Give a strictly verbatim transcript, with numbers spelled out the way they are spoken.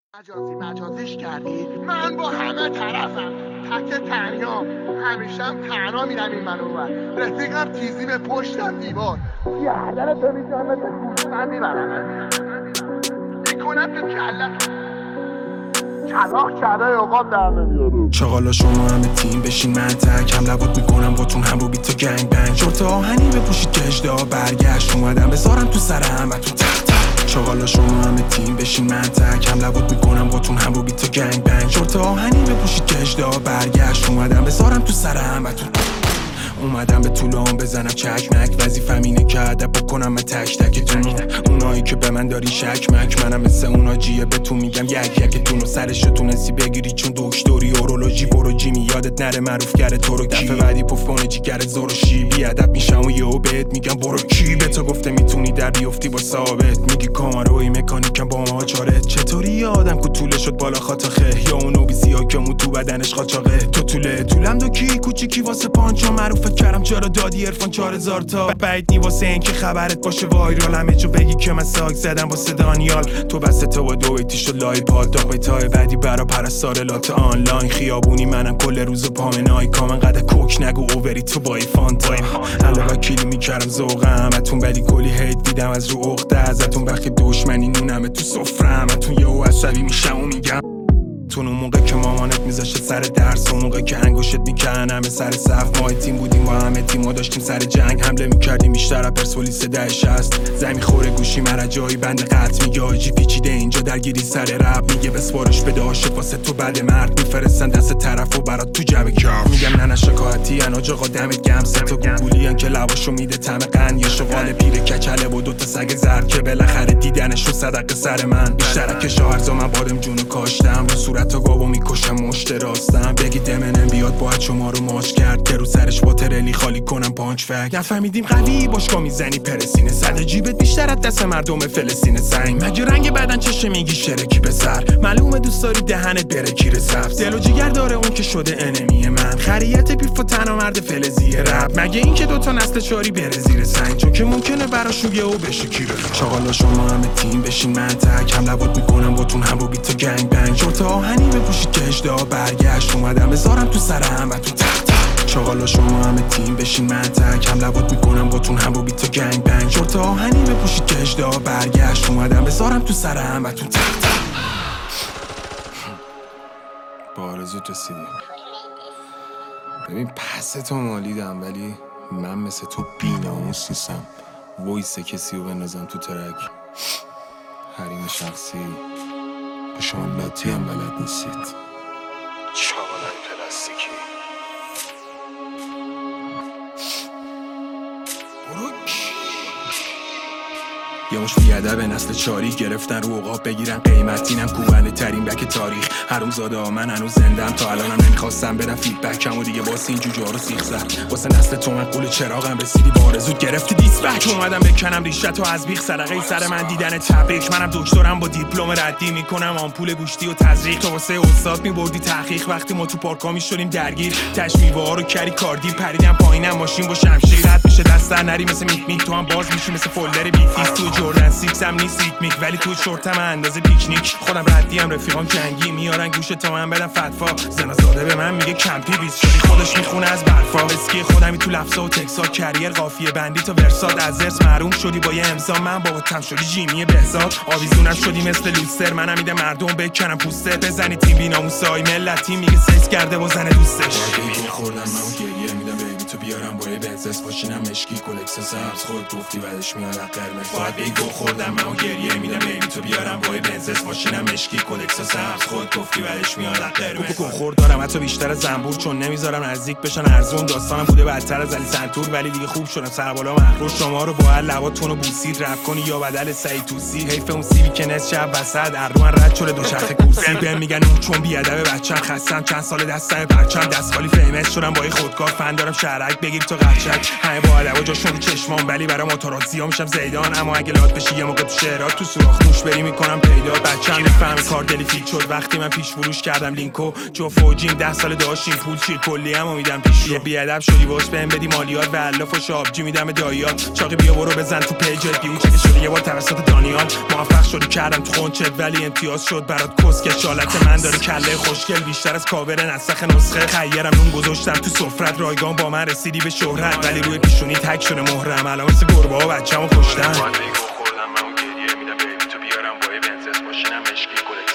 مجازی مجازیش کردی؟ من با همه طرفم، تک تنها، همیشم تنها میرم این منو بر رفیقم تیزی به پشتم دیوار گردن تو میشم مثل کوزه من میبرم میکنم تو کلت کلاخ کرده اوقات در نمیارو. چاقالا شما همه تیم بشین من تک هم لبات میکنم باتون هم رو بیت و گنگ بنگ شورت آهنی بپوشید که اجده برگشت اومدم بذارم تو سر همتون تق تق. چاقالا شما همه تیم بشین من تک هم لبات میکنم باتون هم رو بیت و گنگ بنگ شورت آهنی بپوشید که اجده برگشت اومدم بذارم تو سر همتون. اومدم به طولام بزنم چکمک وظیفم اینه که ادب بکنم من تک تکتون. اونایی که به من داری شک مک منم مثل اونا جیه بهتون میگم یک یکتون رو سرشو تونستی بگیری چون دکتری اورولوژی برو جیمی یادت نره معروف کرده تو رو کی دفعه بعدی پف کنه جیگرت زروشی بی ادب میشم و یهو بهت میگم برو کی به تو گفته میتونی در بیفتی با ثابت میگی کاماروی مکانیکم با ما چاره چطوری یه آدم کو طوله شد بالا خاطخه یا اونو بیسیا که مو تو بدنش قاچاقه تو طوله طولم دو کی کوچیکی واسه پانچا معروف کردم چرا دادی عرفان چهار هزار تا بعید نی واسه این که خبرت باشه وایرال همه جو بگی که من ساک زدم واسه دانیال تو بسته تو با دو ایتی شد لای پاد داغ تای بعدی برا پرستار لات آنلاین خیابونی منم کل روز پامنای کامن قد کوک نگو اووری تو با ایفان تا علاوه کلی میکردم ذوقم اتون ولی کلی هیت دیدم از رو عقده ازتون وقتی دشمنی نونمه تو سفرم اتون یهو عصبی میشم و میگم تون اون موقع که مامانت میذاشت سر درس اون موقع که انگشت میکنم همه سر صف ما تیم بودیم با همه تیم و داشتیم سر جنگ حمله میکردیم بیشتر پرسپولیس ده شصت زمین خوره گوشی مرا جایی بند قطع میگه آجی پیچیده اینجا درگیری سر رپ میگه بسپارش بده عاشق واسه تو بعد مرد میفرستن دست طرف و برات تو جمع کار میگم نه نه شکایتی اناج آقا دمت گرم سه تا گوگولیان که لباشو میده طعم قند یه شغال پیر کچله و دو تا سگ زرد که بالاخره دیدنشو صدقه سر من بیشتر که شاهرزا من بادم جونو کاشتم رو تا گاوو میکشم مشت راستم بگی دمنم بیاد باید شما رو ماچ کرد که رو سرش با ترلی خالی کنم پانچ فک نفهمیدیم قوی باشگاه میزنی پرسینه صد جیبت بیشتر از دست مردم فلسطین سنگ مگه رنگ بدن چشه میگی شرکی به سر معلومه دوست داری دهنت بره کیر سبز دل و جیگر داره اون که شده انمی من خریت بیف و تنها مرد فلزی رب مگه این که دوتا نسل چاری بره زیر سنگ چون که ممکنه براشون یهو بشه کیر چاقالا شما همه تیم بشین من تک هم لبات میکنم باتون هم رو بیت و گنگ بنگ شورت آهنی بپوشید که اجده برگشت اومدم بذارم تو سر همتون تق تق. چاقالا شما همه تیم بشین من تک هم لبات میکنم باتون هم رو بیت و گنگ بنگ شورت آهنی بپوشید که اجده برگشت اومدم بذارم تو سر همتون تق تق. با آرزوت رسیدیم ببین پس تو مالیدم ولی من مثل تو بی‌ناموس نیستم وایس کسی رو بندازم تو ترک حریم شخصی به شما لاتی هم بلد نیستید چاقالای پلاستیکی یه مش بیادب نسل چاری گرفتن رو عقاب بگیرن قیمت اینم کوبنده ترین بک تاریخ حروم زاده ها من هنوز زندم تا الانم نمیخواستم بدم فیدبکم و دیگه واسه این جوجه ها رو سیخ زد واسه نسل تو من قول چراغم رسیدی با آرزوت گرفتی دیسپک اومدم بکنم ریشت و از بیخ صدقه سر من دیدن تبریک منم دکترم با دیپلم ردی میکنم آمپول گوشتی و تزریق تو واسه استاد میبردی تحقیق وقتی ما تو پارکا میشدیم درگیر تشمیوه ها رو کری کاردی پریدم پایینم ماشین با شمشیر رد میشه دست در نری مثل میک میک تو هم باز میشی مثل فولدر بیفیس تو جردن سیکس هم نیست سیک میک ولی تو شورتم اندازه پیکنیک خودم ردیم رفیقام جنگی میارن گوشه تا من بدم فتوا زنازاده به من میگه کمپی بیس شدی خودش میخونه از برفا اسکی خودمی تو لفظا و تکسا کریر قافیه بندی تا ورساد از ارس محروم شدی با یه امضا من بابا تم شدی جیمی بهزاد آویزونم شدی مثل لوستر منم میده مردم بکنم پوستر بزنی تیم بی‌ناموسای ملتی میگه سکس کرده با زن دوستش خوردم من گریه میدم بیبی تو بیارم با بنزس باشینم مشکی کلکس سبز خود گفتی بعدش میاد قرمز باید بگو خوردم من گریه میدم بیبی تو بیارم با بنزس باشینم مشکی کلکس سبز خود گفتی بعدش میاد قرمز گو خورد دارم حتی بیشتر از زنبور چون نمیذارم نزدیک بشن ارزون داستانم بوده بدتر از علی سنتور ولی دیگه خوب شدم سربالا مخروش شما رو با هر لباتون رو بوسید رپ کنی یا بدل سعید توسی حیف اون سیبی که نصف شب وسط ارو من رد شده دوچرخه کورسی بهم میگن اون چون بی ادب بچه‌م خستم چند سال دستم پرچم دست خالی فیمس شدم با خودکار فن دارم شهرک بگیر تو قچک همه با ادب و جاشون رو چشمام ولی برام موتورات زیاد میشم زیدان اما اگه زیاد بشی یه موقع تو شعرات تو سوراخ موش بری میکنم پیدا بچه‌م نفهمی کار دلی فیت شد وقتی من پیش فروش کردم لینکو جو فوجیم ده سال داشتیم پول چیر کلی هم امیدم پیش رو بیادب شدی باش بهم بدی مالیات و الاف و شابجی میدم دایات چاقی بیا برو بزن تو پیجت بیو چک شده یه بار توسط دانیال موفق شدی کردم تو خونچت ولی امتیاز شد برات کسکش حالت من داره کله خوشگل بیشتر از کاور نسخ نسخه خیرم نون گذاشتم تو سفرت رایگان با من رسیدی به شهرت ولی روی پیشونی تک شده مهرم الان مثل گربه ها بچه‌مو کشتن خوردم من اون گریه میدم بیبی تو بیارم با بنزس ماشینم مشکی